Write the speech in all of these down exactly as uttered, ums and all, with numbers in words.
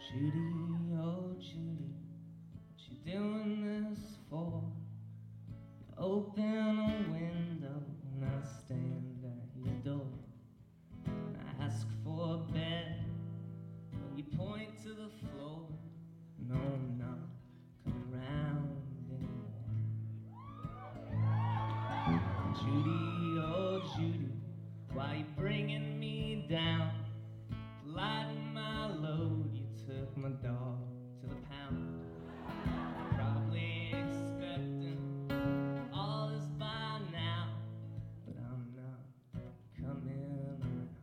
Judy, oh Judy, what you doing this for? You open a window and I stand at your door. I ask for a bed, but you point to the floor. No, I'm not coming round anymore. Judy, oh Judy, why you bringing me down? Lighten my load, you took my dog to the pound. Probably expecting all this by now, but I'm not coming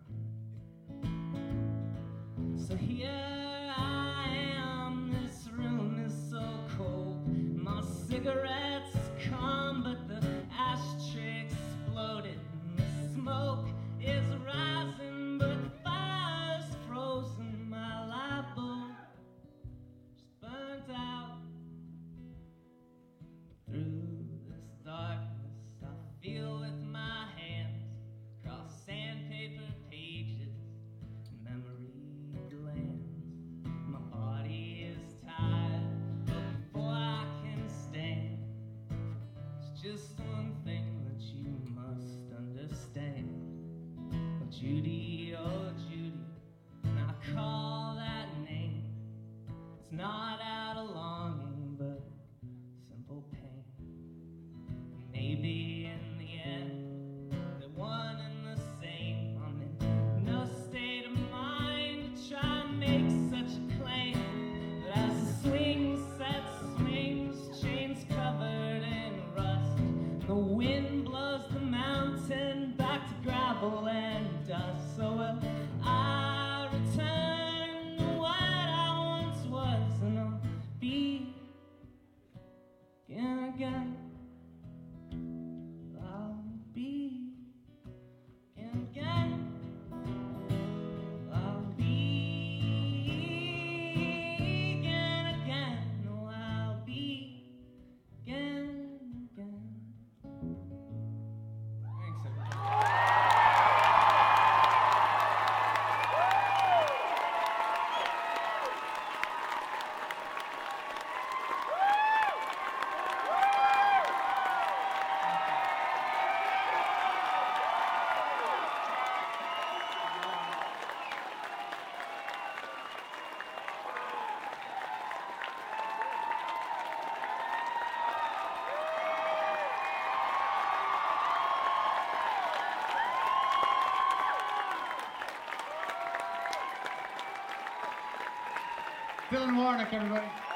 around. So here I am, this room is so cold. My cigarette's calm, but the ashtray exploded, and the smoke is rising, but the fire's frozen. My light bulb just burnt out. Through this darkness I feel with my hands across sandpaper pages and memory glands. My body is tired, but before I can stand, there's just one thing that you must understand. Oh Judy, oh Judy, and I call that name. It's not out of longing, but simple pain. Maybe in the end, they're one and the same. I'm in no state of mind to try and make such a claim. But as the swing set swings, chains covered in rust, the wind blows the mountain back to gravel and dust. So will I return to what I once was, and I'll be again, again. I'll be again, again. I'll be again, again. Oh, I'll be again, again. Thanks, everybody. Dylan Warnick, everybody.